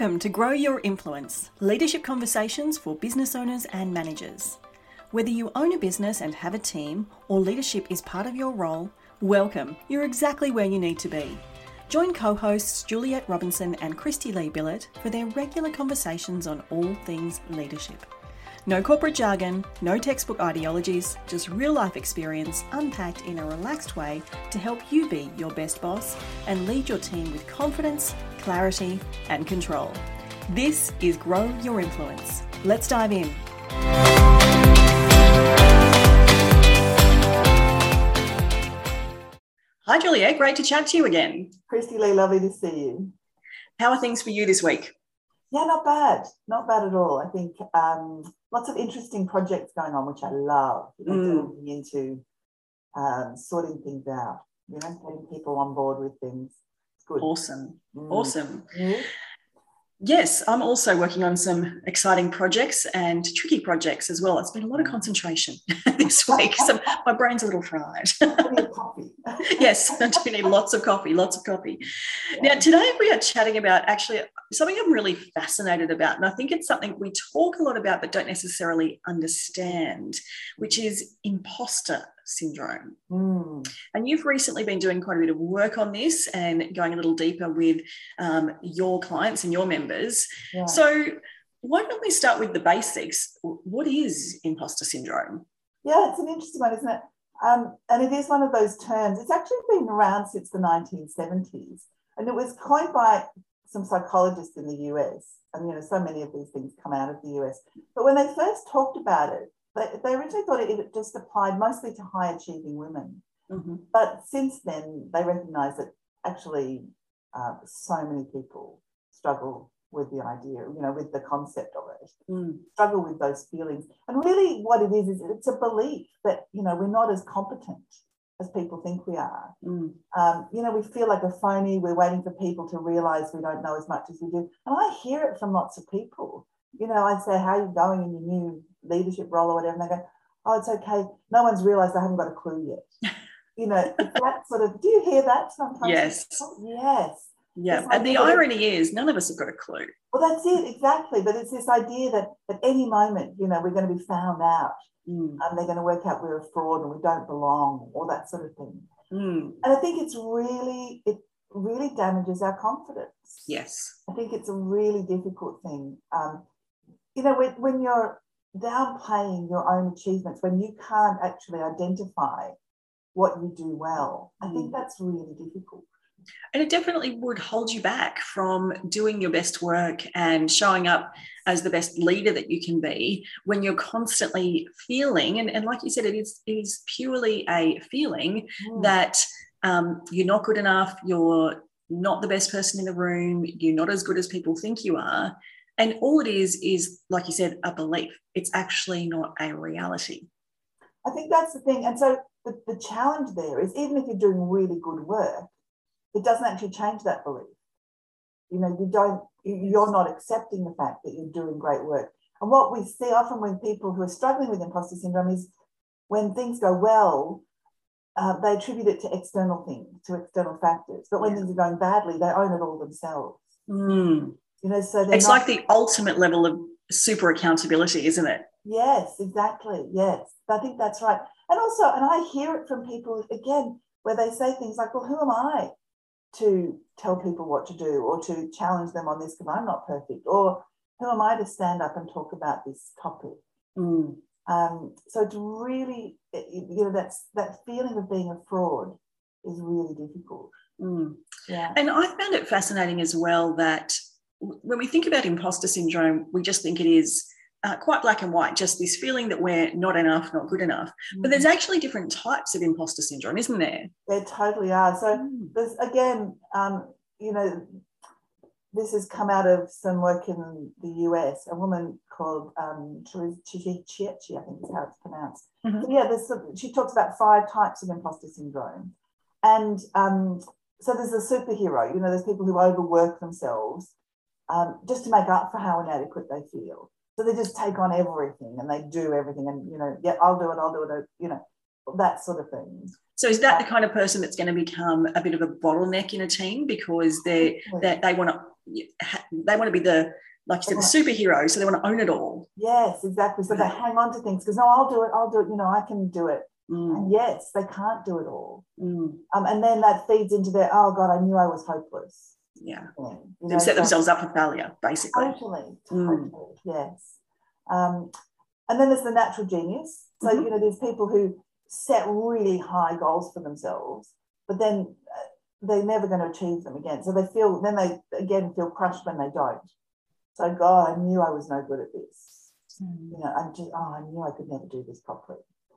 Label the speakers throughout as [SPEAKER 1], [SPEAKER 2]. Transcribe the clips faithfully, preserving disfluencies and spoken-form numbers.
[SPEAKER 1] Welcome to Grow Your Influence, leadership conversations for business owners and managers. Whether you own a business and have a team, or leadership is part of your role, welcome. You're exactly where you need to be. Join co-hosts Juliet Robinson and Christy Lee Billett for their regular conversations on all things leadership. No corporate jargon, no textbook ideologies, just real-life experience unpacked in a relaxed way to help you be your best boss and lead your team with confidence, clarity, and control. This is Grow Your Influence. Let's dive in. Hi, Juliet. Great to chat to you again.
[SPEAKER 2] Christy Lee, lovely to see you.
[SPEAKER 1] How are things for you this week?
[SPEAKER 2] Yeah, not bad. Not bad at all. I think um, lots of interesting projects going on, which I love. You know,
[SPEAKER 1] Mm.
[SPEAKER 2] delving into um, sorting things out, you know, getting people on board with things. It's good.
[SPEAKER 1] Awesome.
[SPEAKER 2] Mm.
[SPEAKER 1] Awesome.
[SPEAKER 2] Yeah.
[SPEAKER 1] Yes, I'm also working on some exciting projects and tricky projects as well. It's been a lot of concentration this week, so my brain's a little fried.
[SPEAKER 2] Plenty of coffee.
[SPEAKER 1] Yes, I do need lots of coffee, lots of coffee.
[SPEAKER 2] Yeah.
[SPEAKER 1] Now, today we are chatting about actually something I'm really fascinated about, and I think it's something we talk a lot about but don't necessarily understand, which is imposter syndrome.
[SPEAKER 2] Mm.
[SPEAKER 1] And you've recently been doing quite a bit of work on this and going a little deeper with um, your clients and your members.
[SPEAKER 2] Yeah.
[SPEAKER 1] So why don't we start with the basics? What is imposter syndrome?
[SPEAKER 2] Yeah, it's an interesting one, isn't it? Um, and it is one of those terms. It's actually been around since the nineteen seventies, and it was coined by some psychologists in the U S. And, you know, so many of these things come out of the U S. But when they first talked about it, they, they originally thought it, it just applied mostly to high-achieving women.
[SPEAKER 1] Mm-hmm.
[SPEAKER 2] But since then, they recognise that actually uh, so many people struggle with the idea, you know, with the concept of it,
[SPEAKER 1] Mm.
[SPEAKER 2] struggle with those feelings. And really what it is, is it's a belief that, you know, we're not as competent as people think we are.
[SPEAKER 1] Mm.
[SPEAKER 2] Um, you know, we feel like a phony. We're waiting for people to realise we don't know as much as we do. And I hear it from lots of people. You know, I say, how are you going in your new leadership role or whatever? And they go, oh, it's okay. No one's realised I haven't got a clue yet. You know, it's that sort of, do you hear that sometimes?
[SPEAKER 1] Yes.
[SPEAKER 2] Yes.
[SPEAKER 1] Yeah.
[SPEAKER 2] This
[SPEAKER 1] And the
[SPEAKER 2] idea that-
[SPEAKER 1] irony is none of us have got a clue.
[SPEAKER 2] Well, that's it, exactly. But it's this idea that at any moment, you know, we're going to be found out
[SPEAKER 1] Mm.
[SPEAKER 2] and they're going to work out we're a fraud and we don't belong, all that sort of thing.
[SPEAKER 1] Mm.
[SPEAKER 2] And I think it's really, it really damages our confidence.
[SPEAKER 1] Yes.
[SPEAKER 2] I think it's a really difficult thing. Um, you know, when, when you're downplaying your own achievements, when you can't actually identify what you do well, I think
[SPEAKER 1] Mm.
[SPEAKER 2] that's really difficult.
[SPEAKER 1] And it definitely would hold you back from doing your best work and showing up as the best leader that you can be when you're constantly feeling, and, and like you said, it is, it is purely a feeling
[SPEAKER 2] Mm.
[SPEAKER 1] that um, you're not good enough, you're not the best person in the room, you're not as good as people think you are. And all it is, is, like you said, a belief. It's actually not a reality.
[SPEAKER 2] I think that's the thing. And so the, the challenge there is, even if you're doing really good work, it doesn't actually change that belief. You know, you don't, you're not accepting the fact that you're doing great work. And what we see often when people who are struggling with imposter syndrome is when things go well, uh, they attribute it to external things, to external factors. But when
[SPEAKER 1] Yeah.
[SPEAKER 2] things are going badly, they own it all themselves.
[SPEAKER 1] Mm.
[SPEAKER 2] You know, so they're
[SPEAKER 1] It's
[SPEAKER 2] not,
[SPEAKER 1] like the ultimate level of super accountability, isn't it?
[SPEAKER 2] yes, exactly. Yes, I think that's right. And also, and I hear it from people again, where they say things like, well, who am I to tell people what to do or to challenge them on this because I'm not perfect? Or who am I to stand up and talk about this topic?
[SPEAKER 1] Mm.
[SPEAKER 2] Um, so it's really, you know, that's that feeling of being a fraud is really difficult.
[SPEAKER 1] Mm.
[SPEAKER 2] Yeah.
[SPEAKER 1] And I found it fascinating as well that when we think about imposter syndrome, we just think it is uh, quite black and white, just this feeling that we're not enough, not good enough. But there's actually different types of imposter syndrome, isn't there?
[SPEAKER 2] They totally are. So
[SPEAKER 1] Mm.
[SPEAKER 2] there's, again, um, you know, this has come out of some work in the U S, a woman called um, Chichi Chichi, I think is how it's pronounced.
[SPEAKER 1] Mhm.
[SPEAKER 2] So yeah, there's some, she talks about five types of imposter syndrome. And um, so there's a superhero, you know, there's people who overwork themselves um, just to make up for how inadequate they feel. So they just take on everything and they do everything and, you know, yeah, I'll do it, I'll do it, you know. that sort of thing.
[SPEAKER 1] So is that the kind of person that's going to become a bit of a bottleneck in a team because they they, they want to they want to be the, like you said, the superhero, so they want to own it all.
[SPEAKER 2] Yes, exactly. So they hang on to things because, no, I'll do it, I'll do it, you know, I can do it. Mm. And yes, they can't do it all. Mm. Um, and then that feeds into their, oh God, I knew I was hopeless.
[SPEAKER 1] Yeah.
[SPEAKER 2] You know,
[SPEAKER 1] they set
[SPEAKER 2] so
[SPEAKER 1] themselves up for failure, basically.
[SPEAKER 2] Totally, totally, mm. yes. Um, and then there's the natural genius. So, mm-hmm. you know, there's people who set really high goals for themselves, but then they're never going to achieve them again. So they feel, then they again feel crushed when they don't. So, God, I knew I was no good at this. Mm. You know, I'm just, oh, I knew I could never do this properly.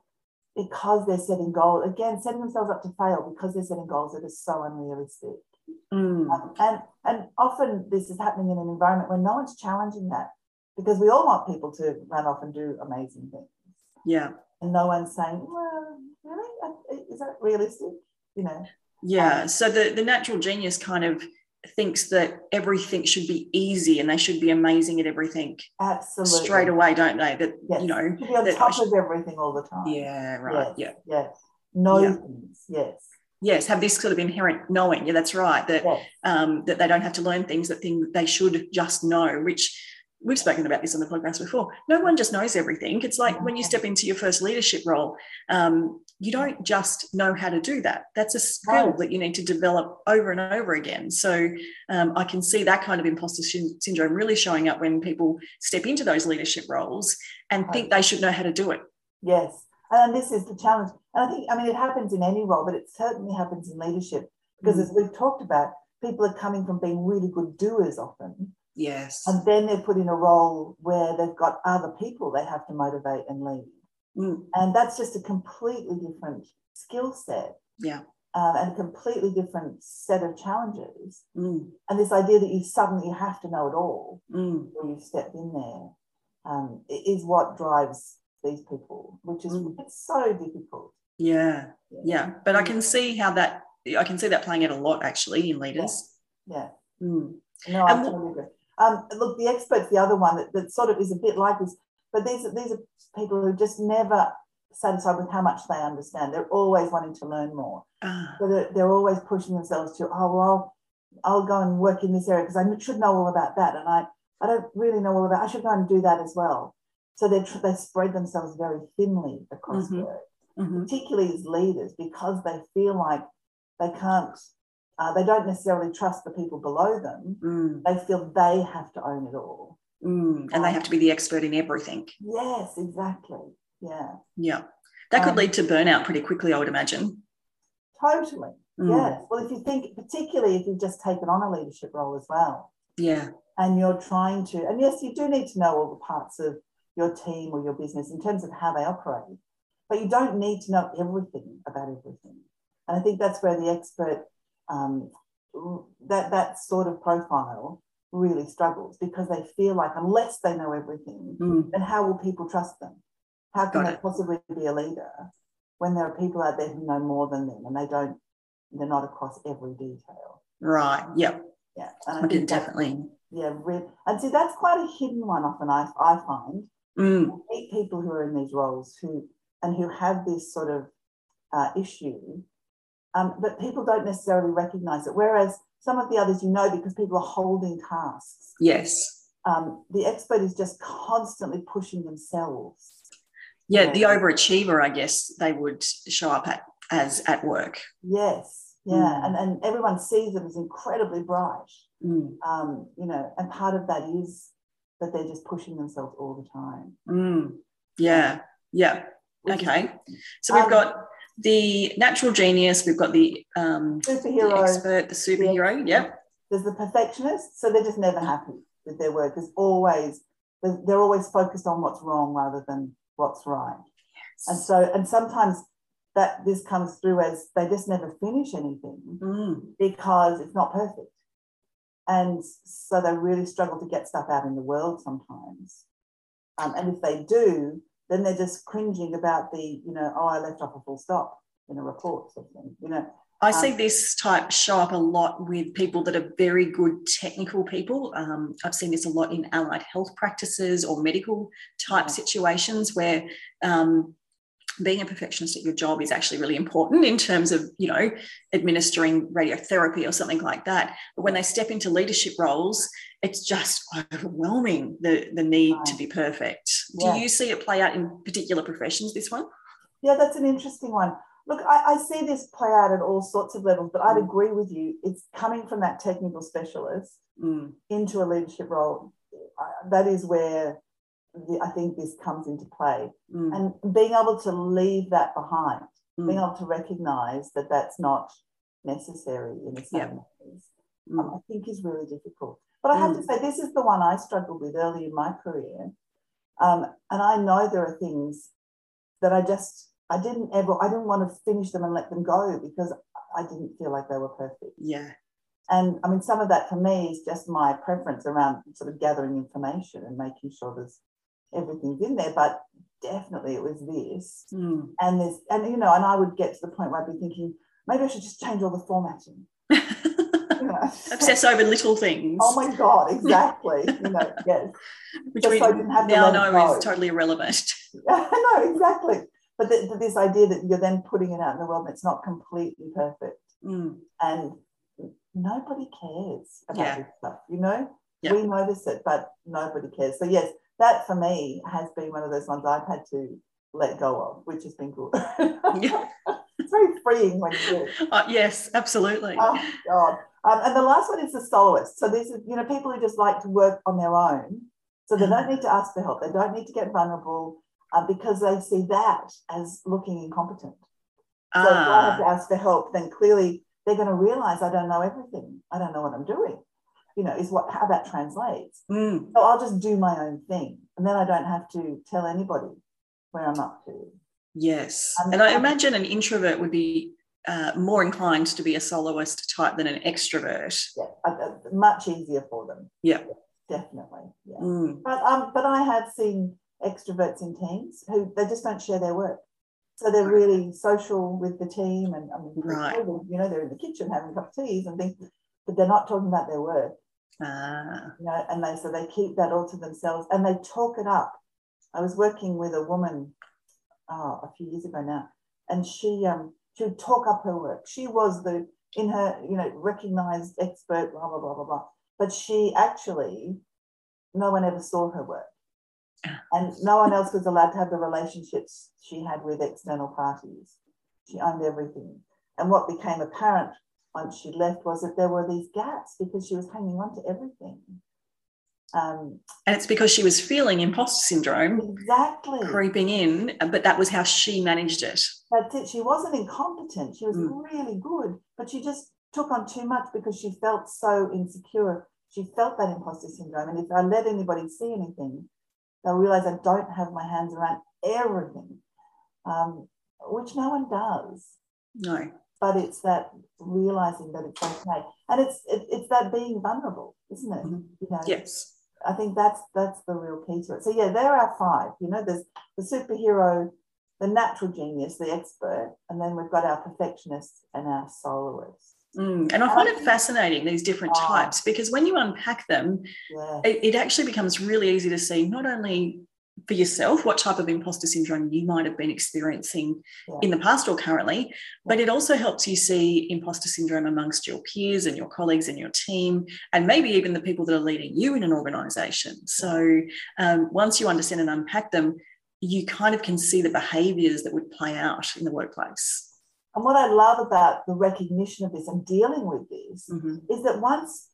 [SPEAKER 2] Because they're setting goals, again, setting themselves up to fail because they're setting goals that are so unrealistic. Mm. Um, and, and often this is happening in an environment where no one's challenging that, because we all want people to run off and do amazing things.
[SPEAKER 1] Yeah.
[SPEAKER 2] And no one's saying, well, really? Is that realistic? You know?
[SPEAKER 1] Yeah. Um, so the, the natural genius kind of thinks that everything should be easy and they should be amazing at everything.
[SPEAKER 2] Absolutely.
[SPEAKER 1] Straight away, don't they? That,
[SPEAKER 2] yes.
[SPEAKER 1] you know.
[SPEAKER 2] To be on top should, of everything all the time.
[SPEAKER 1] Yeah, right.
[SPEAKER 2] Yes.
[SPEAKER 1] Yeah.
[SPEAKER 2] Yes. Know
[SPEAKER 1] yeah.
[SPEAKER 2] things. Yes.
[SPEAKER 1] Yes, have this sort of inherent knowing. Yeah, that's right. That
[SPEAKER 2] yes.
[SPEAKER 1] um, that they don't have to learn things, that thing they should just know, which we've spoken about this on the podcast before. No one just knows everything. It's like when you step into your first leadership role, um, you don't just know how to do that. That's a skill right. that you need to develop over and over again. So um, I can see that kind of imposter syndrome really showing up when people step into those leadership roles and think they should know how to do it.
[SPEAKER 2] Yes. And this is the challenge. And I think, I mean, it happens in any role, but it certainly happens in leadership because mm. as we've talked about, people are coming from being really good doers often.
[SPEAKER 1] Yes.
[SPEAKER 2] And then they're put in a role where they've got other people they have to motivate and lead. Mm. And that's just a completely different skill set.
[SPEAKER 1] Yeah.
[SPEAKER 2] Um, and a completely different set of challenges.
[SPEAKER 1] Mm.
[SPEAKER 2] And this idea that you suddenly have to know it all
[SPEAKER 1] mm.
[SPEAKER 2] when you step in there um, is what drives these people, which is mm. it's so difficult.
[SPEAKER 1] Yeah. yeah, yeah. But I can see how that, I can see that playing out a lot actually in leaders.
[SPEAKER 2] Yeah. yeah.
[SPEAKER 1] Mm.
[SPEAKER 2] No, I totally agree. Um, look, the expert's the other one that, that sort of is a bit like this, but these, these are people who just never satisfied with how much they understand. They're always wanting to learn more.
[SPEAKER 1] Ah.
[SPEAKER 2] So they're, they're always pushing themselves to, oh, well, I'll, I'll go and work in this area because I should know all about that. And I, I don't really know all about, I should go and do that as well. So they they spread themselves very thinly across
[SPEAKER 1] mm-hmm.
[SPEAKER 2] work,
[SPEAKER 1] mm-hmm.
[SPEAKER 2] particularly as leaders, because they feel like they can't, uh, they don't necessarily trust the people below them.
[SPEAKER 1] Mm.
[SPEAKER 2] They feel they have to own it all.
[SPEAKER 1] Mm. And um, they have to be the expert in everything.
[SPEAKER 2] Yes, exactly. Yeah.
[SPEAKER 1] Yeah. That could
[SPEAKER 2] um,
[SPEAKER 1] lead to burnout pretty quickly, I would imagine.
[SPEAKER 2] Totally.
[SPEAKER 1] Mm.
[SPEAKER 2] Yes. Well, if you think, particularly if you've just taken on a leadership role as well.
[SPEAKER 1] Yeah.
[SPEAKER 2] And you're trying to, and yes, you do need to know all the parts of your team or your business in terms of how they operate, but you don't need to know everything about everything. And I think that's where the expert, um, that, that sort of profile really struggles, because they feel like unless they know everything,
[SPEAKER 1] mm.
[SPEAKER 2] then how will people trust them? How can
[SPEAKER 1] Got
[SPEAKER 2] they
[SPEAKER 1] it.
[SPEAKER 2] possibly be a leader when there are people out there who know more than them and they don't, they're not across every detail.
[SPEAKER 1] Right. Yep.
[SPEAKER 2] Yeah.
[SPEAKER 1] And I, I can definitely.
[SPEAKER 2] Yeah. Really, and see, that's quite a hidden one often I, I find.
[SPEAKER 1] Mm.
[SPEAKER 2] I meet people who are in these roles who and who have this sort of uh, issue, um, but people don't necessarily recognise it. Whereas some of the others, you know, because people are holding tasks.
[SPEAKER 1] Yes.
[SPEAKER 2] Um, the expert is just constantly pushing themselves.
[SPEAKER 1] Yeah,
[SPEAKER 2] you know.
[SPEAKER 1] The overachiever, I guess they would show up at, as at work.
[SPEAKER 2] Yes, yeah, mm. and and everyone sees them as incredibly bright.
[SPEAKER 1] Mm.
[SPEAKER 2] Um, you know, and part of that is that they're just pushing themselves all the time.
[SPEAKER 1] Mm. Yeah, yeah.
[SPEAKER 2] Which
[SPEAKER 1] okay.
[SPEAKER 2] Is,
[SPEAKER 1] so we've
[SPEAKER 2] um,
[SPEAKER 1] got the natural genius, we've got the, um,
[SPEAKER 2] superhero,
[SPEAKER 1] the expert, the superhero,
[SPEAKER 2] the,
[SPEAKER 1] yep.
[SPEAKER 2] There's the perfectionist, so they're just never happy with their work. There's always, they're always focused on what's wrong rather than what's right.
[SPEAKER 1] Yes.
[SPEAKER 2] And so, and sometimes that this comes through as they just never finish anything
[SPEAKER 1] mm.
[SPEAKER 2] because it's not perfect. And so they really struggle to get stuff out in the world sometimes. Um, and if they do, then they're just cringing about the, you know, oh, I left off a full stop in a report sort of thing, you know.
[SPEAKER 1] I
[SPEAKER 2] um,
[SPEAKER 1] see this type show up a lot with people that are very good technical people. Um, I've seen this a lot in allied health practices or medical type yeah. situations where um, being a perfectionist at your job is actually really important in terms of, you know, administering radiotherapy or something like that. But when they step into leadership roles, it's just overwhelming, the, the need to be perfect. Yeah. Do you see it play out in particular professions, this one?
[SPEAKER 2] Yeah, that's an interesting one. Look, I, I see this play out at all sorts of levels, but I'd mm. agree with you. It's coming from that technical specialist mm. into a leadership role. Uh, that is where the, I think this comes into play. Mm. And being able to leave that behind, mm. being able to recognise that that's not necessary in the same yep. ways, mm. um, I think is really difficult. But I have mm. to say, this is the one I struggled with early in my career. Um, and I know there are things that I just, I didn't ever, I didn't want to finish them and let them go because I didn't feel like they were perfect.
[SPEAKER 1] Yeah.
[SPEAKER 2] And I mean, some of that for me is just my preference around sort of gathering information and making sure there's everything's in there. But definitely it was this. Mm. And this, and you know, and I would get to the point where I'd be thinking, maybe I should just change all the formatting. You know?
[SPEAKER 1] Obsess over little things.
[SPEAKER 2] Oh my God, exactly. You know, yes.
[SPEAKER 1] Which just we so now know is totally irrelevant.
[SPEAKER 2] No, exactly. But the, this idea that you're then putting it out in the world and it's not completely perfect. Mm. And nobody cares about yeah. this stuff, you know? Yep. We notice it, but nobody cares. So yes, that for me has been one of those ones I've had to let go of, which has been good. Yeah. It's very freeing when you do.
[SPEAKER 1] Uh, yes, absolutely.
[SPEAKER 2] Oh, God. Um, and the last one is the soloist. So these are, you know, people who just like to work on their own. So they don't need to ask for help. They don't need to get vulnerable uh, because they see that as looking incompetent. So ah. if I have to ask for help, then clearly they're going to realise I don't know everything. I don't know what I'm doing, you know, is what how that translates. Mm. So I'll just do my own thing. And then I don't have to tell anybody where I'm up to.
[SPEAKER 1] Yes. Um, and I imagine an introvert would be uh, more inclined to be a soloist type than an extrovert.
[SPEAKER 2] Yeah, uh, much easier for them.
[SPEAKER 1] Yeah.
[SPEAKER 2] yeah definitely. Yeah. Mm. But um, but I have seen extroverts in teams who they just don't share their work. So they're really social with the team and I mean,
[SPEAKER 1] right.
[SPEAKER 2] you know, they're in the kitchen having a cup of teas and things, but they're not talking about their work.
[SPEAKER 1] Ah.
[SPEAKER 2] You know, and they so they keep that all to themselves and they talk it up. I was working with a woman oh, a few years ago now, and she um she would talk up her work. She was the in her, you know, recognized expert, blah, blah, blah, blah, blah. But she actually, no one ever saw her work. And no one else was allowed to have the relationships she had with external parties. She owned everything. And what became apparent once she left was that there were these gaps because she was hanging on to everything. Um,
[SPEAKER 1] and it's because she was feeling imposter syndrome.
[SPEAKER 2] Exactly.
[SPEAKER 1] Creeping in, but that was how she managed it.
[SPEAKER 2] That's it. She wasn't incompetent. She was mm. really good, but she just took on too much because she felt so insecure. She felt that imposter syndrome. And if I let anybody see anything, they'll realise I don't have my hands around everything, um, which no one does.
[SPEAKER 1] No.
[SPEAKER 2] But it's that realising that it's okay. And it's it, it's that being vulnerable, isn't it?
[SPEAKER 1] Mm-hmm.
[SPEAKER 2] You know,
[SPEAKER 1] yes.
[SPEAKER 2] I think that's that's the real key to it. So, yeah, there are five. You know, there's the superhero, the natural genius, the expert, and then we've got our perfectionists and our soloists.
[SPEAKER 1] Mm, and I find it fascinating, these different oh, types, because when you unpack them,
[SPEAKER 2] yeah.
[SPEAKER 1] it, it actually becomes really easy to see not only for yourself what type of imposter syndrome you might have been experiencing yeah. in the past or currently, yeah. but it also helps you see imposter syndrome amongst your peers and your colleagues and your team, and maybe even the people that are leading you in an organisation. So um, once you understand and unpack them, you kind of can see the behaviours that would play out in the workplace.
[SPEAKER 2] And what I love about the recognition of this and dealing with this mm-hmm. is that once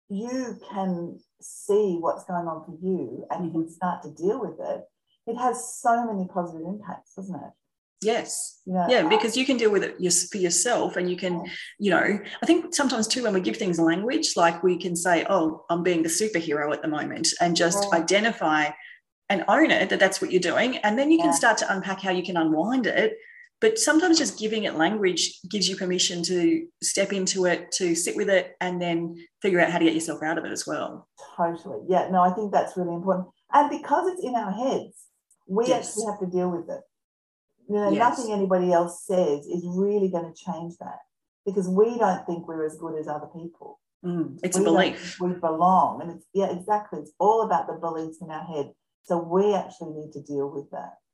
[SPEAKER 2] you can see what's going on for you and mm-hmm. can start to deal with it, it has so many positive impacts, doesn't it?
[SPEAKER 1] Yes.
[SPEAKER 2] You know,
[SPEAKER 1] yeah, because you can deal with it for yourself and you can, yeah. you know, I think sometimes too when we give things language, like we can say, oh, I'm being the superhero at the moment, and just yeah. identify and own it, that that's what you're doing. And then you yeah. can start to unpack how you can unwind it. But sometimes just giving it language gives you permission to step into it, to sit with it, and then figure out how to get yourself out of it as well.
[SPEAKER 2] Totally. Yeah, no, I think that's really important. And because it's in our heads, we yes. actually have to deal with it. You know, yes. nothing anybody else says is really going to change that, because we don't think we're as good as other people.
[SPEAKER 1] Mm, it's
[SPEAKER 2] we
[SPEAKER 1] a belief.
[SPEAKER 2] We belong. And it's, yeah, exactly. It's all about the beliefs in our head. So we actually need to deal with that.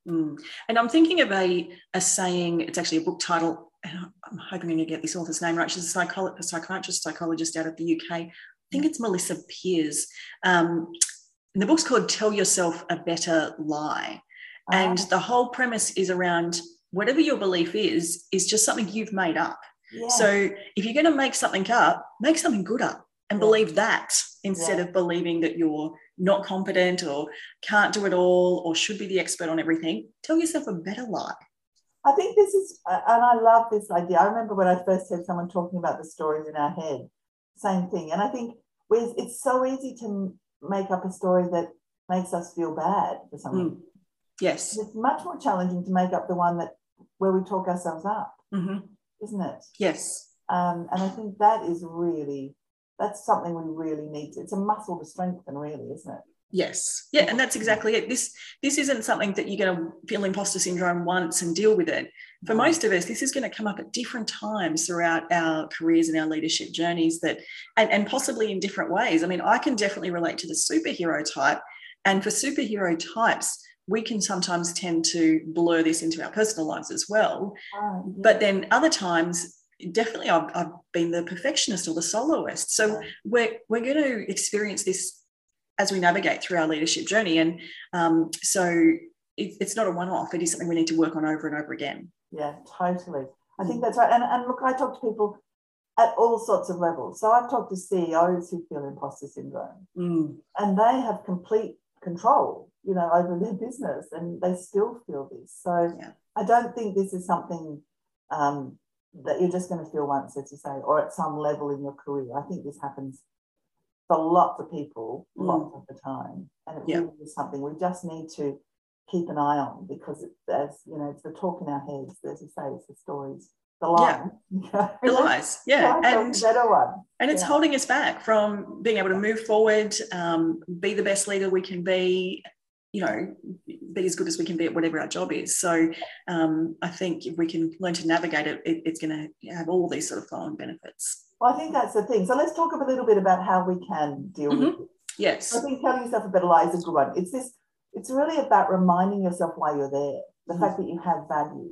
[SPEAKER 1] Mm. And I'm thinking of a, a saying, it's actually a book title, and I'm hoping I'm going to get this author's name right. She's a, psycholo- a psychiatrist, psychologist out of the U K. I think it's Melissa Peers. Um, and the book's called Tell Yourself a Better Lie. Ah. And the whole premise is around whatever your belief is, is just something you've made up. Yeah. So if you're going to make something up, make something good up and yeah. believe that instead yeah. of believing that you're not competent or can't do it all or should be the expert on everything. Tell yourself a better lie.
[SPEAKER 2] I think this is, and I love this idea. I remember when I first heard someone talking about the stories in our head, same thing. And I think it's so easy to make up a story that makes us feel bad for something.
[SPEAKER 1] Mm. Yes.
[SPEAKER 2] It's much more challenging to make up the one that where we talk ourselves up,
[SPEAKER 1] mm-hmm.
[SPEAKER 2] isn't it?
[SPEAKER 1] Yes.
[SPEAKER 2] Um, and I think that is really, that's something we really need to, it's a muscle to strengthen, really, isn't it?
[SPEAKER 1] Yes. Yeah, and that's exactly it. This this isn't something that you're going to feel imposter syndrome once and deal with it. For no. most of us, this is going to come up at different times throughout our careers and our leadership journeys that, and, and possibly in different ways. I mean, I can definitely relate to the superhero type. And for superhero types, we can sometimes tend to blur this into our personal lives as well. Oh, yeah. But then other times, definitely I've, I've been the perfectionist or the soloist. So yeah. we're, we're going to experience this as we navigate through our leadership journey. And um, so it, it's not a one-off. It is something we need to work on over and over again.
[SPEAKER 2] Yeah, totally. I think that's right. And, and look, I talk to people at all sorts of levels. So I've talked to C E Os who feel imposter syndrome
[SPEAKER 1] mm.
[SPEAKER 2] and they have complete control, you know, over their business and they still feel this. So
[SPEAKER 1] yeah.
[SPEAKER 2] I don't think this is something um, that you're just going to feel once, as you say, or at some level in your career. I think this happens for lots of people,
[SPEAKER 1] mm.
[SPEAKER 2] lots of the time. And it
[SPEAKER 1] yeah.
[SPEAKER 2] really is something we just need to keep an eye on because it, as you know, it's the talk in our heads, as you say, it's the stories, the lies.
[SPEAKER 1] Yeah. The lies, yeah.
[SPEAKER 2] And, better one.
[SPEAKER 1] and it's
[SPEAKER 2] yeah.
[SPEAKER 1] holding us back from being able to move forward, um, be the best leader we can be, you know, be as good as we can be at whatever our job is. So um, I think if we can learn to navigate it, it it's going to have all these sort of flow-on benefits.
[SPEAKER 2] Well, I think that's the thing. So let's talk a little bit about how we can deal
[SPEAKER 1] mm-hmm.
[SPEAKER 2] with it.
[SPEAKER 1] Yes.
[SPEAKER 2] I think telling yourself a better lie is a good one. It's this, it's really about reminding yourself why you're there, the mm-hmm. fact that you have value,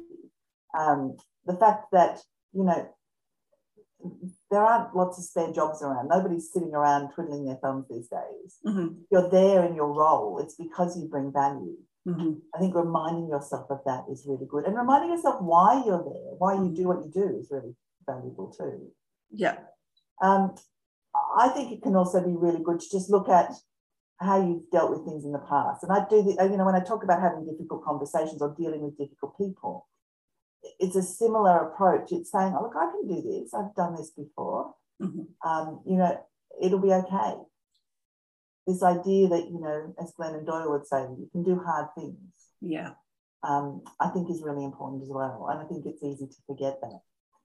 [SPEAKER 2] um, the fact that, you know, there aren't lots of spare jobs around. Nobody's sitting around twiddling their thumbs these days.
[SPEAKER 1] Mm-hmm.
[SPEAKER 2] You're there in your role. It's because you bring value.
[SPEAKER 1] Mm-hmm.
[SPEAKER 2] I think reminding yourself of that is really good. And reminding yourself why you're there, why you do what you do is really valuable too.
[SPEAKER 1] Yeah.
[SPEAKER 2] Um, I think it can also be really good to just look at how you've dealt with things in the past. And I do, the, you know, when I talk about having difficult conversations or dealing with difficult people, it's a similar approach. It's saying, oh, look, I can do this. I've done this before.
[SPEAKER 1] Mm-hmm.
[SPEAKER 2] Um, you know, it'll be okay. This idea that, you know, as Glennon Doyle would say, you can do hard things.
[SPEAKER 1] Yeah.
[SPEAKER 2] Um, I think is really important as well. And I think it's easy to forget that.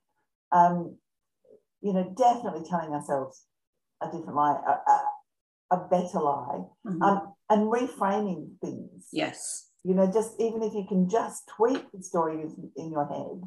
[SPEAKER 2] Um, you know, definitely telling ourselves a different lie, a, a, a better lie,
[SPEAKER 1] mm-hmm.
[SPEAKER 2] um, and reframing things.
[SPEAKER 1] Yes.
[SPEAKER 2] You know, just even if you can just tweak the story in your head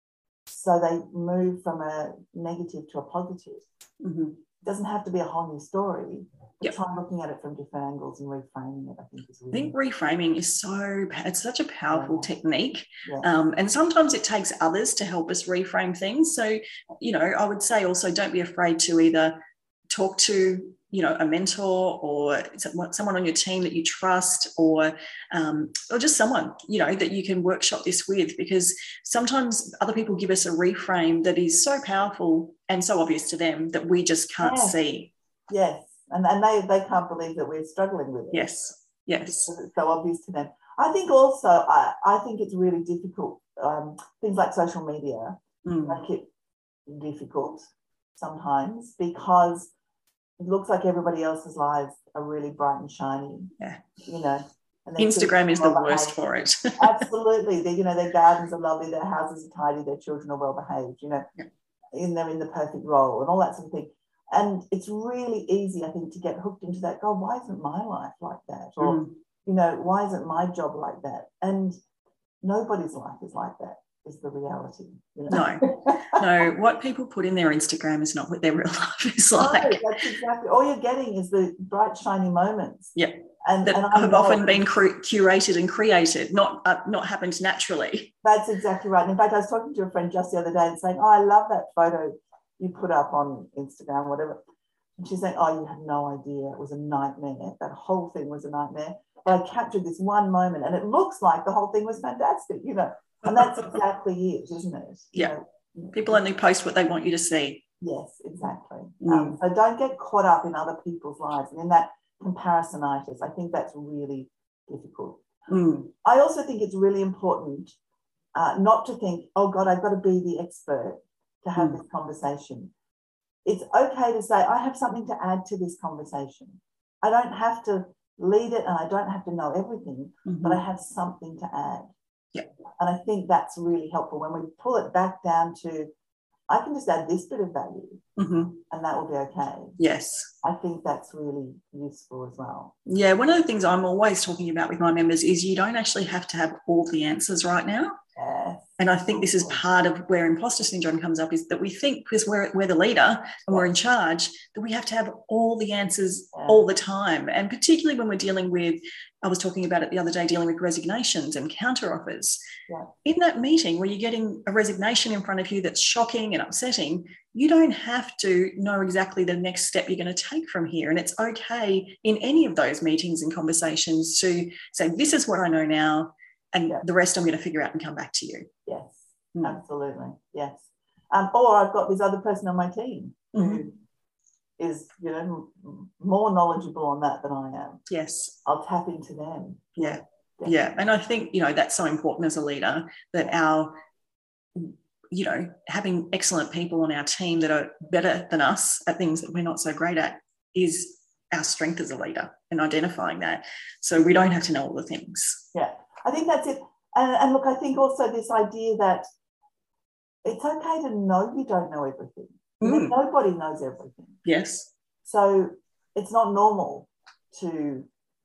[SPEAKER 2] so they move from a negative to a positive.
[SPEAKER 1] Mm-hmm.
[SPEAKER 2] It doesn't have to be a whole new story. But
[SPEAKER 1] yep.
[SPEAKER 2] try looking at it from different angles and reframing it, I think is really
[SPEAKER 1] I think reframing is so, it's such a powerful
[SPEAKER 2] yeah.
[SPEAKER 1] technique.
[SPEAKER 2] Yeah.
[SPEAKER 1] Um, and sometimes it takes others to help us reframe things. So, you know, I would say also don't be afraid to either talk to, you know, a mentor or someone on your team that you trust or um, or just someone, you know, that you can workshop this with, because sometimes other people give us a reframe that is so powerful and so obvious to them that we just can't
[SPEAKER 2] yeah.
[SPEAKER 1] see.
[SPEAKER 2] Yes. And, and they, they can't believe that we're struggling with it.
[SPEAKER 1] Yes, yes.
[SPEAKER 2] Because it's so obvious to them. I think also, I, I think it's really difficult. Um, things like social media
[SPEAKER 1] mm.
[SPEAKER 2] make it difficult sometimes because it looks like everybody else's lives are really bright and shiny.
[SPEAKER 1] Yeah.
[SPEAKER 2] You know. And
[SPEAKER 1] Instagram is the worst for it.
[SPEAKER 2] Absolutely. They, you know, their gardens are lovely, their houses are tidy, their children are well behaved, you know,
[SPEAKER 1] yeah.
[SPEAKER 2] and they're in the perfect role and all that sort of thing. And it's really easy, I think, to get hooked into that. God, why isn't my life like that? Or,
[SPEAKER 1] mm.
[SPEAKER 2] you know, why isn't my job like that? And nobody's life is like that. is the reality. You
[SPEAKER 1] know? No, no. What people put in their Instagram is not what their real life is like.
[SPEAKER 2] No, that's exactly. All you're getting is the bright, shiny moments.
[SPEAKER 1] Yeah.
[SPEAKER 2] And,
[SPEAKER 1] that
[SPEAKER 2] and I
[SPEAKER 1] have
[SPEAKER 2] know,
[SPEAKER 1] often been curated and created, not uh, not happened naturally.
[SPEAKER 2] That's exactly right. And in fact, I was talking to a friend just the other day and saying, oh, I love that photo you put up on Instagram, whatever. And she's saying, oh, you have no idea. It was a nightmare. That whole thing was a nightmare. But I captured this one moment and it looks like the whole thing was fantastic, you know. And that's exactly it, isn't it?
[SPEAKER 1] Yeah.
[SPEAKER 2] You know,
[SPEAKER 1] people only post what they want you to see.
[SPEAKER 2] Yes, exactly.
[SPEAKER 1] Mm.
[SPEAKER 2] Um, so don't get caught up in other people's lives and in that comparisonitis. I think that's really difficult.
[SPEAKER 1] Mm.
[SPEAKER 2] I also think it's really important uh, not to think, oh God, I've got to be the expert to have mm. this conversation. It's okay to say, I have something to add to this conversation. I don't have to lead it and I don't have to know everything, mm-hmm. but I have something to add.
[SPEAKER 1] Yeah.
[SPEAKER 2] And I think that's really helpful when we pull it back down to, I can just add this bit of value
[SPEAKER 1] mm-hmm.
[SPEAKER 2] and that will be okay.
[SPEAKER 1] Yes.
[SPEAKER 2] I think that's really useful as well.
[SPEAKER 1] Yeah, one of the things I'm always talking about with my members is you don't actually have to have all the answers right now.
[SPEAKER 2] Yes.
[SPEAKER 1] And I think this is part of where imposter syndrome comes up, is that we think because we're, we're the leader and yes. we're in charge, that we have to have all the answers yes. all the time. And particularly when we're dealing with, I was talking about it the other day, dealing with resignations and counteroffers.
[SPEAKER 2] Yeah.
[SPEAKER 1] In that meeting where you're getting a resignation in front of you that's shocking and upsetting, you don't have to know exactly the next step you're going to take from here. And it's okay in any of those meetings and conversations to say, this is what I know now, and yeah. the rest I'm going to figure out and come back to you.
[SPEAKER 2] Yes, mm. absolutely. Yes. Um, or I've got this other person on my team mm-hmm. who is, you know, more knowledgeable on that than I am.
[SPEAKER 1] Yes.
[SPEAKER 2] I'll tap into them.
[SPEAKER 1] Yeah. Definitely. Yeah. And I think, you know, that's so important as a leader, that our, you know, having excellent people on our team that are better than us at things that we're not so great at is our strength as a leader, and identifying that. So we don't have to know all the things.
[SPEAKER 2] Yeah. I think that's it. And, and look, I think also this idea that it's okay to know you don't know everything. Mm. Nobody knows everything.
[SPEAKER 1] Yes.
[SPEAKER 2] So it's not normal to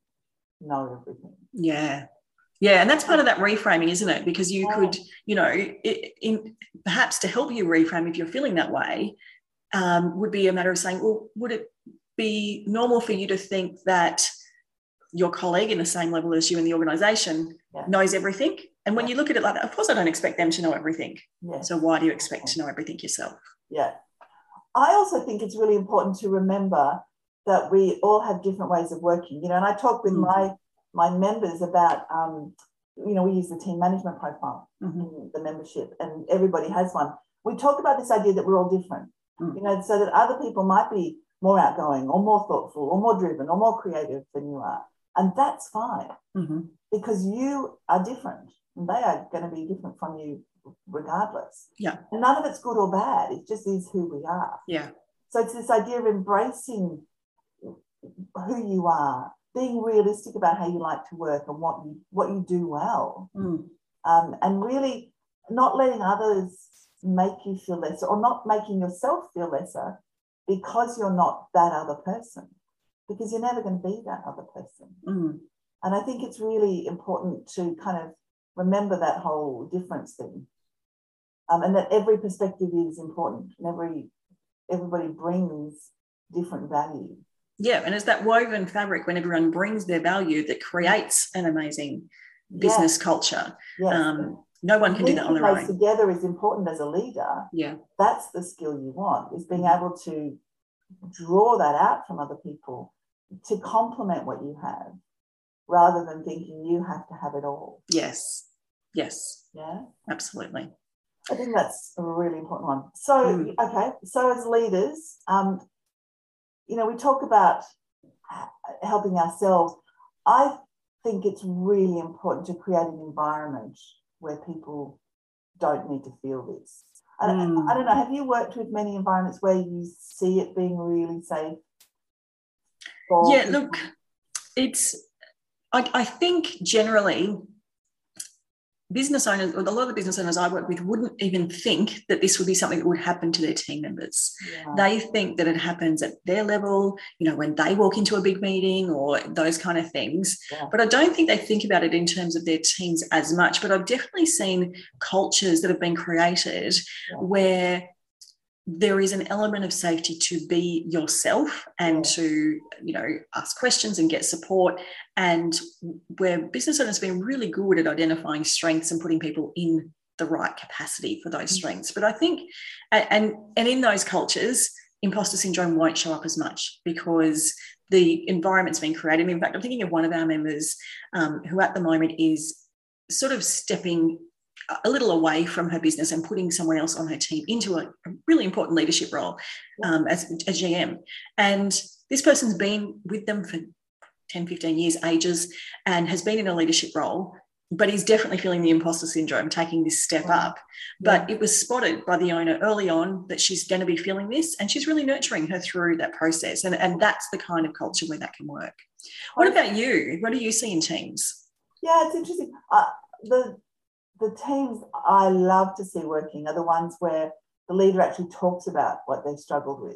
[SPEAKER 2] know everything.
[SPEAKER 1] Yeah. Yeah. And that's part of that reframing, isn't it? Because you yeah. could, you know, it, in, perhaps to help you reframe if you're feeling that way, um, would be a matter of saying, well, would it be normal for you to think that your colleague in the same level as you in the organisation yeah. knows everything? And when yeah. you look at it like that, of course I don't expect them to know everything. Yeah. So why do you expect to know everything yourself?
[SPEAKER 2] Yeah. I also think it's really important to remember that we all have different ways of working, you know, and I talk with mm. my my members about, um, you know, we use the team management profile mm-hmm. in the membership, and everybody has one. We talk about this idea that we're all different, mm. you know, so that other people might be more outgoing or more thoughtful or more driven or more creative than you are. And that's fine
[SPEAKER 1] mm-hmm.
[SPEAKER 2] because you are different and they are going to be different from you regardless.
[SPEAKER 1] Yeah.
[SPEAKER 2] And none of it's good or bad. It just is who we are.
[SPEAKER 1] Yeah.
[SPEAKER 2] So it's this idea of embracing who you are, being realistic about how you like to work and what you what you do well,
[SPEAKER 1] mm.
[SPEAKER 2] um, and really not letting others make you feel lesser, or not making yourself feel lesser because you're not that other person, because you're never going to be that other person.
[SPEAKER 1] Mm.
[SPEAKER 2] And I think it's really important to kind of remember that whole difference thing, um, and that every perspective is important, and every everybody brings different value.
[SPEAKER 1] Yeah, and it's that woven fabric when everyone brings their value that creates an amazing business yeah. culture.
[SPEAKER 2] Yes.
[SPEAKER 1] Um, no one can do that on their own.
[SPEAKER 2] Together is important as a leader.
[SPEAKER 1] Yeah,
[SPEAKER 2] that's the skill you want, is being able to draw that out from other people to complement what you have, rather than thinking you have to have it all.
[SPEAKER 1] Yes, yes,
[SPEAKER 2] yeah,
[SPEAKER 1] absolutely.
[SPEAKER 2] I think that's a really important one. So, mm. okay, so as leaders, um, you know, we talk about helping ourselves. I think it's really important to create an environment where people don't need to feel this. I, mm. I don't know, have you worked with many environments where you see it being really safe?
[SPEAKER 1] Yeah, look, it's, I, I think generally business owners, or a lot of the business owners I work with, wouldn't even think that this would be something that would happen to their team members. Yeah. They think that it happens at their level, you know, when they walk into a big meeting or those kind of things. Yeah. But I don't think they think about it in terms of their teams as much. But I've definitely seen cultures that have been created yeah. where there is an element of safety to be yourself and yeah. to, you know, ask questions and get support, and where business owners have been really good at identifying strengths and putting people in the right capacity for those strengths. But I think, and, and in those cultures, imposter syndrome won't show up as much because the environment's been created. In fact, I'm thinking of one of our members um, who at the moment is sort of stepping a little away from her business and putting someone else on her team into a, a really important leadership role um, as a G M. And this person's been with them for ten, fifteen years, ages, and has been in a leadership role, but is definitely feeling the imposter syndrome, taking this step yeah. up. But yeah. it was spotted by the owner early on that she's going to be feeling this, and she's really nurturing her through that process. And, and that's the kind of culture where that can work. What about you? What do you see in teams?
[SPEAKER 2] Yeah, it's interesting. Uh, the The teams I love to see working are the ones where the leader actually talks about what they've struggled with.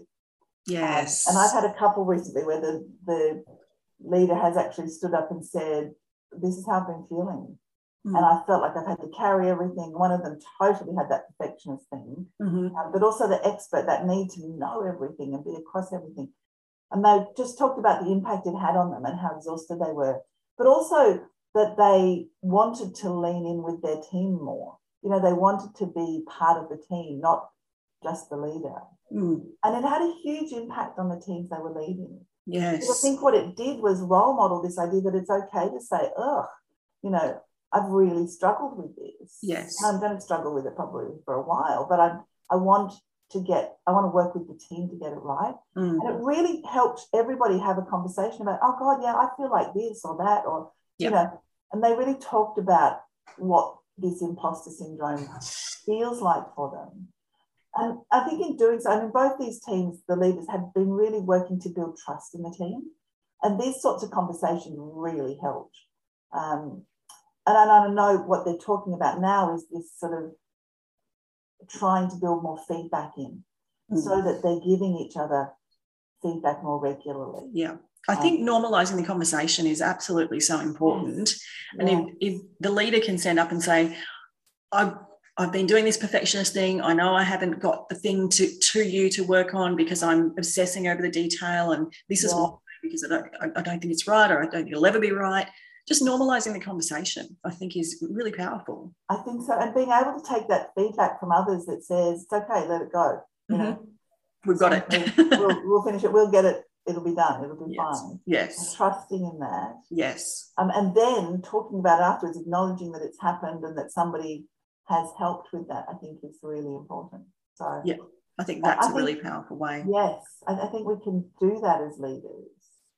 [SPEAKER 1] Yes.
[SPEAKER 2] Um, and I've had a couple recently where the, the leader has actually stood up and said, this is how I've been feeling. Mm. And I felt like I've had to carry everything. One of them totally had that perfectionist thing, mm-hmm. um, but also the expert, that need to know everything and be across everything. And they just talked about the impact it had on them and how exhausted they were, but also that they wanted to lean in with their team more. You know, they wanted to be part of the team, not just the leader. Mm. And it had a huge impact on the teams they were leading.
[SPEAKER 1] Yes.
[SPEAKER 2] Because I think what it did was role model this idea that it's okay to say, ugh, you know, I've really struggled with this.
[SPEAKER 1] Yes.
[SPEAKER 2] And I'm going to struggle with it probably for a while, but I I want to get, I want to work with the team to get it right. Mm. And it really helped everybody have a conversation about, oh God, yeah, I feel like this or that, or, yep. you know, and they really talked about what this imposter syndrome feels like for them. And I think in doing so, I mean, both these teams, the leaders have been really working to build trust in the team. And these sorts of conversations really helped. Um, and I know what they're talking about now is this sort of trying to build more feedback in mm. so that they're giving each other feedback more regularly.
[SPEAKER 1] Yeah. I think normalising the conversation is absolutely so important. Yes. And yeah. if, if the leader can stand up and say, I've, I've been doing this perfectionist thing, I know I haven't got the thing to, to you to work on because I'm obsessing over the detail, and this is yeah. why, because I don't, I don't think it's right, or I don't think it'll ever be right. Just normalising the conversation, I think, is really powerful.
[SPEAKER 2] I think so. And being able to take that feedback from others that says, it's okay, let it go. You mm-hmm. know,
[SPEAKER 1] we've got
[SPEAKER 2] so
[SPEAKER 1] it.
[SPEAKER 2] we'll, we'll finish it. We'll get it. It'll be done. It'll be
[SPEAKER 1] yes.
[SPEAKER 2] fine.
[SPEAKER 1] Yes.
[SPEAKER 2] And trusting in that.
[SPEAKER 1] Yes.
[SPEAKER 2] Um, and then talking about it afterwards, acknowledging that it's happened and that somebody has helped with that, I think is really important. So
[SPEAKER 1] yeah, I think that's I a
[SPEAKER 2] think,
[SPEAKER 1] really powerful way.
[SPEAKER 2] Yes, I, I think we can do that as leaders,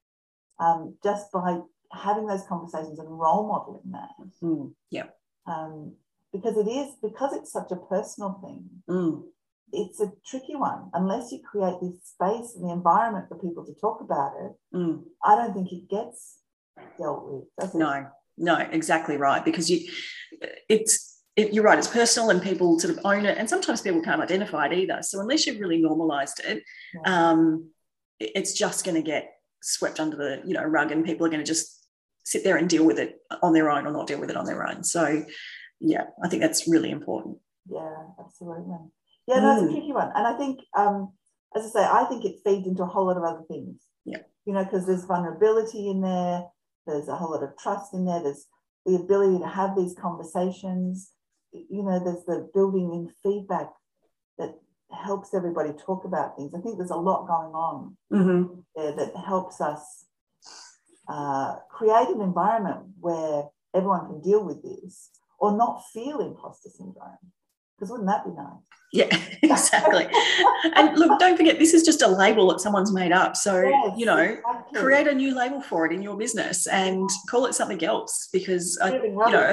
[SPEAKER 2] um, just by having those conversations and role modeling that.
[SPEAKER 1] Mm, yeah.
[SPEAKER 2] Um, because it is, because it's such a personal thing.
[SPEAKER 1] Mm.
[SPEAKER 2] It's a tricky one. Unless you create this space and the environment for people to talk about it, mm. I don't think it gets dealt with. Does it?
[SPEAKER 1] No, no, exactly right. Because you, it's, it, you're right, it's personal and people sort of own it. And sometimes people can't identify it either. So unless you've really normalised it, yeah. um, it's just going to get swept under the, you know, rug, and people are going to just sit there and deal with it on their own or not deal with it on their own. So, yeah, I think that's really important.
[SPEAKER 2] Yeah, absolutely. Yeah, no, it's a tricky one. And I think, um, as I say, I think it feeds into a whole lot of other things.
[SPEAKER 1] Yeah.
[SPEAKER 2] You know, because there's vulnerability in there, there's a whole lot of trust in there, there's the ability to have these conversations, you know, there's the building in feedback that helps everybody talk about things. I think there's a lot going on mm-hmm. there that helps us uh, create an environment where everyone can deal with this or not feel imposter syndrome. Because wouldn't that be nice?
[SPEAKER 1] Yeah, exactly. And look, don't forget, this is just a label that someone's made up. So, yes, you know, exactly. create a new label for it in your business and call it something else, because, uh, you know,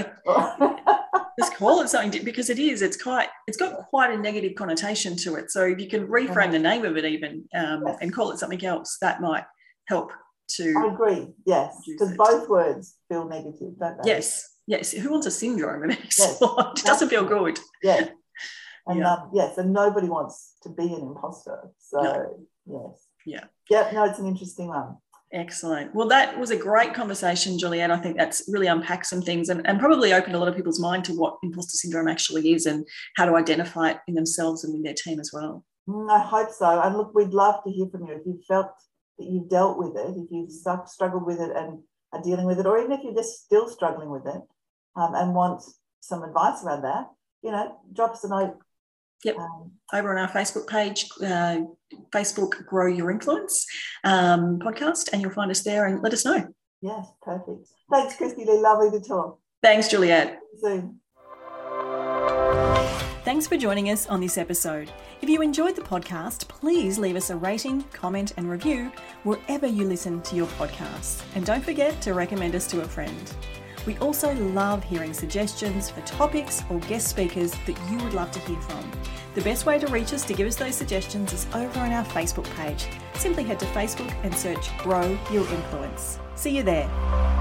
[SPEAKER 1] just call it something, because it is, it's quite, it's got quite a negative connotation to it. So if you can reframe the name of it even um, yes. and call it something else, that might help to.
[SPEAKER 2] I agree, yes, because both words feel negative, don't they?
[SPEAKER 1] Yes. Yes, who wants a syndrome of any
[SPEAKER 2] Yes,
[SPEAKER 1] sort? It doesn't feel good.
[SPEAKER 2] Yeah. And
[SPEAKER 1] Yeah.
[SPEAKER 2] um, yes, and nobody wants to be an imposter. So,
[SPEAKER 1] No.
[SPEAKER 2] yes.
[SPEAKER 1] Yeah.
[SPEAKER 2] Yeah, no, it's an interesting one.
[SPEAKER 1] Excellent. Well, that was a great conversation, Juliette. I think that's really unpacked some things and, and probably opened a lot of people's mind to what imposter syndrome actually is and how to identify it in themselves and in their team as well.
[SPEAKER 2] Mm, I hope so. And look, we'd love to hear from you if you felt that you've dealt with it, if you've stuck, struggled with it and are dealing with it, or even if you're just still struggling with it um, and want some advice around that, you know, drop us a note.
[SPEAKER 1] Yep,
[SPEAKER 2] um,
[SPEAKER 1] over on our Facebook page, uh, Facebook Grow Your Influence um, podcast, and you'll find us there and let us know.
[SPEAKER 2] Yes, perfect. Thanks, Christy Lee. Lovely to talk.
[SPEAKER 1] Thanks, Juliette.
[SPEAKER 2] See you soon.
[SPEAKER 1] Thanks for joining us on this episode. If you enjoyed the podcast, please leave us a rating, comment and review wherever you listen to your podcasts. And don't forget to recommend us to a friend. We also love hearing suggestions for topics or guest speakers that you would love to hear from. The best way to reach us to give us those suggestions is over on our Facebook page. Simply head to Facebook and search Grow Your Influence. See you there.